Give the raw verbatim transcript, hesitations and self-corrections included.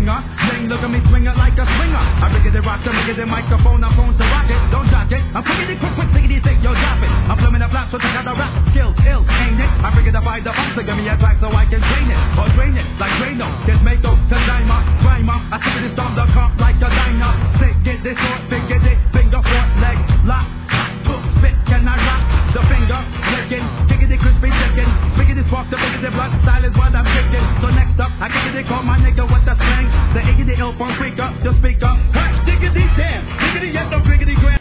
ringer. Sing, look at me swing it like a swinger. I rig the rock, I rig the microphone, I'm prone to rock it. Don't dodge it. I'm quick quick, quick, tickety, tick, yo, drop it. I'm flipping the flaps, so check out the rap skills, ill, ain't it? I figured to find the funk, so give me a track so I can train it. Or drain it, like Drano. This Mako to Dimer, Grimer. I see this storm the comp like a diner. Sick, get this short, big, get it, finger, foot, leg, lock. Hook, spit, can I rock? The finger, licking, kickity, crispy, chicken. Biggity, spark, the biggity, blood style is what I'm kicking. So next up, I kickity, call my nigga with the slang. The iggity, ill, phone freaker, just